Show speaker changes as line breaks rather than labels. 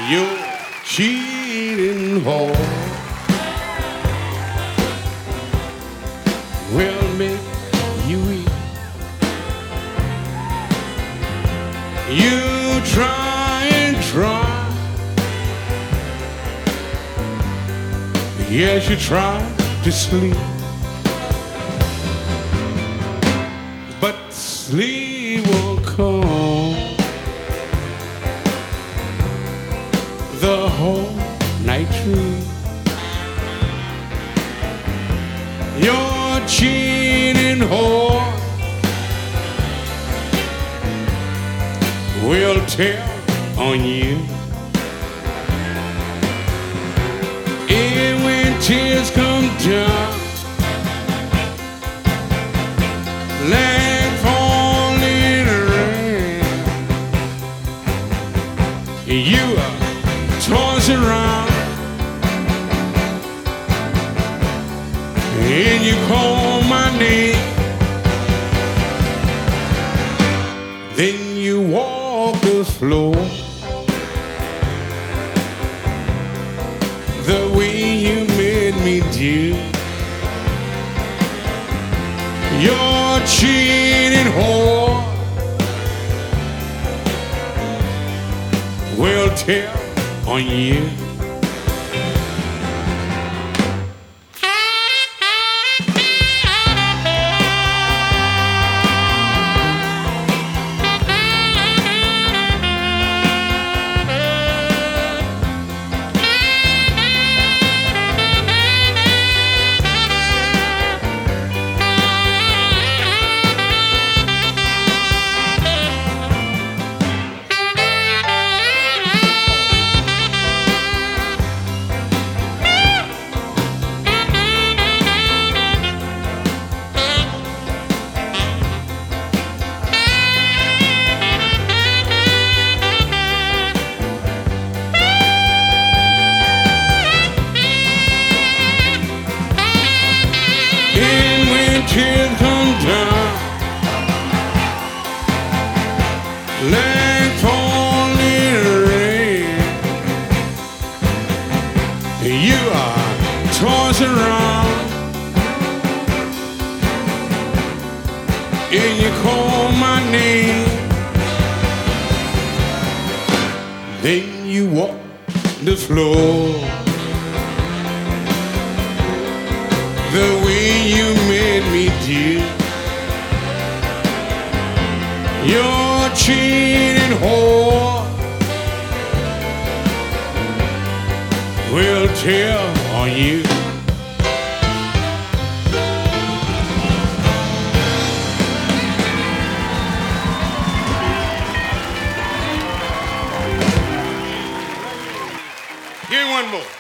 Your cheating whore will make you weak. You try and try. Yes, you try to sleep, but sleep won't come the whole night through. Your cheating whore will tell on you. And when tears come down like falling rain, you are tossed around and you call my name. Then you walk the floor the way you made me do. Your cheating whore will tell on you. Tears come down like falling rain. You are tossed around and you call my name. Then you walk the floor the way you made me do. Your cheating whore will tell on you. Give me one more.